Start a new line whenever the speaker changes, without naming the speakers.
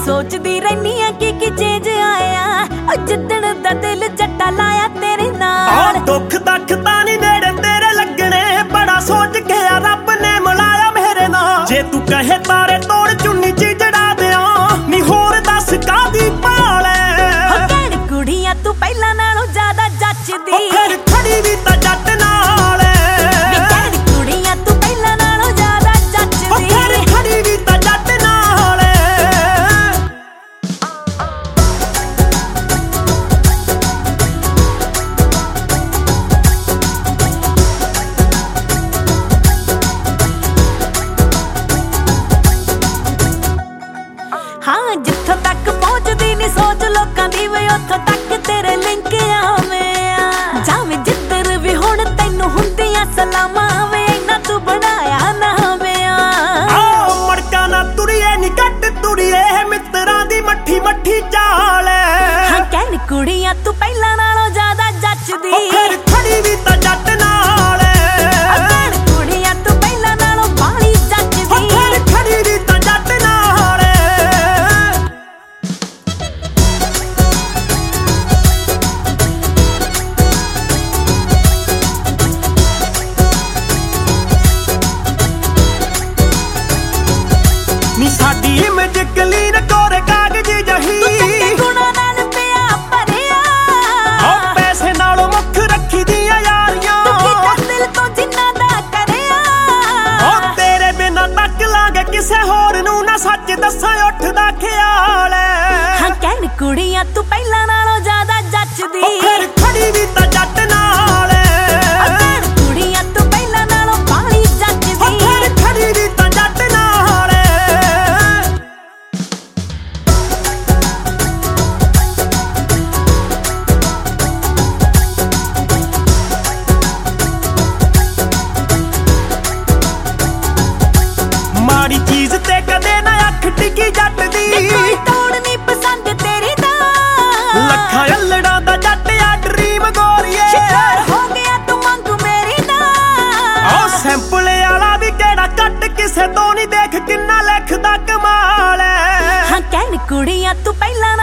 सोचदी रहनी आ कि चेंज आया जिद्दण दा दिल जट्टा लाया तेरे नाल।
दुख दख तां नहीं नेड़े तेरे लगने बड़ा सोच के रब ने मिलाया मेरे नाल। जे तू कहे तारे तोड़ चुन्नी च जड़ा दियां नी होर दस कादी भाल
कहण कुड़ियां तू पहला नालों ज्यादा जचदी
फिर खड़ी भी तां जट नाल।
कहण कुड़ियां तू पहला नालों ज्यादा जचदी
फिर खड़ी भी तां जट नाल।
हाँ जिथों तक पहुंचदी नी सोच लोकां दी वे उत्थों तक तेरे लिंक आवें जावें जिद्दर भी हुण तैनूं हुंदियां सलामां वे इन्ना तू बनाया ना वे
मड़का ना तुरिए नी कट तुरिए मित्रां दी मट्ठी मट्ठी चाल।
हाँ कहण कुड़ियां तू पहला नालों ज्यादा जचदी
फिर खड़ी भी तां जट नाल।
कहण कुड़ियां तू पहला नालों बाली जचदी
फिर खड़ी भी तां जट नाल। नी साडी इमेज क्लीन कोरे कागज जही
गुणा नाल पिया भरिया
पैसे नालों मुख रखी दियां यारियां
दिल तो जिन्ना दा करिया
तेरे बिना तक लांगे किसे होर नूं ना सच दसां उठदा ख्याल।
हाँ कहण कुड़ियां तू पहला नालों ज्यादा जचदी
फिर खड़ी भी तां जट नाल।
कहण कुड़ियां तू पहला नालों बाली जचदी
फिर खड़ी भी तां जट नाल। माड़ी चीज ते कदे ना अख टिकी जट दी
कोई तोड़ नी पसंद तेरी दा
लखा अल्लड़ा दा जट आ ड्रीम गोरीए
शिकार हो गया तू मंग मेरी दा
सैंपल आला भी केड़ा कट किसे तो नहीं देख किन्ना लिखदा कमाल।
हाँ कहण कुड़ियां तू पहला